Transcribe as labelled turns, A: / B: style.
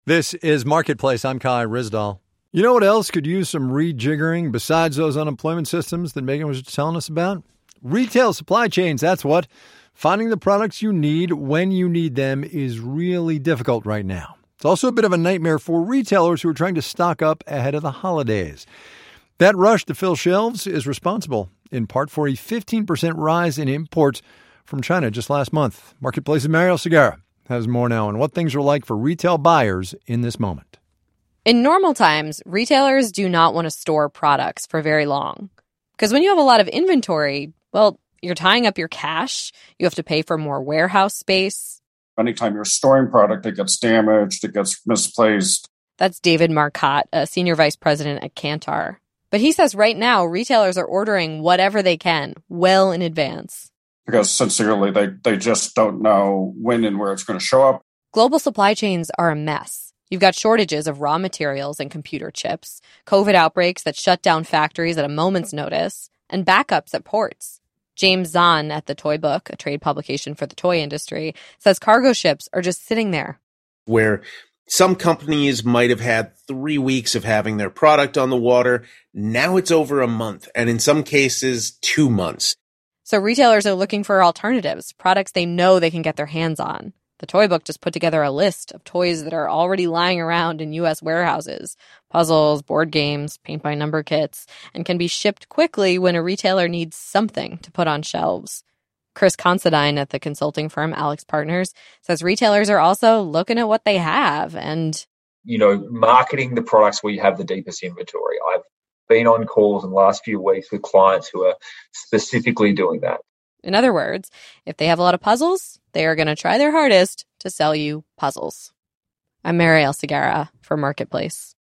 A: This is Marketplace. I'm Kai Rizdal. You know what else could use some rejiggering besides those unemployment systems that Megan was telling us about? Retail supply chains, that's what. Finding the products you need when you need them is really difficult right now. It's also a bit of a nightmare for retailers who are trying to stock up ahead of the holidays. That rush to fill shelves is responsible, in part, for a 15% rise in imports from China just last month. Marketplace's Mariel Segarra has more now on what things are like for retail buyers in this moment.
B: In normal times, retailers do not want to store products for very long. Because when you have a lot of inventory, well, you're tying up your cash. You have to pay for more warehouse space.
C: Anytime you're storing product, it gets damaged, it gets misplaced.
B: That's David Marcotte, a senior vice president at Kantar. But he says right now, retailers are ordering whatever they can well in advance.
C: Because sincerely, they just don't know when and where it's going to show up.
B: Global supply chains are a mess. You've got shortages of raw materials and computer chips, COVID outbreaks that shut down factories at a moment's notice, and backups at ports. James Zahn at The Toy Book, a trade publication for the toy industry, says cargo ships are just sitting there.
D: Where some companies might have had 3 weeks of having their product on the water, now it's over a month, and in some cases, 2 months.
B: So retailers are looking for alternatives, products they know they can get their hands on. The Toy Book just put together a list of toys that are already lying around in U.S. warehouses. Puzzles, board games, paint-by-number kits, and can be shipped quickly when a retailer needs something to put on shelves. Chris Considine at the consulting firm AlixPartners says retailers are also looking at what they have and,
E: marketing the products where you have the deepest inventory. I've been on calls in the last few weeks with clients who are specifically doing that.
B: In other words, if they have a lot of puzzles, they are going to try their hardest to sell you puzzles. I'm Mariel Segarra for Marketplace.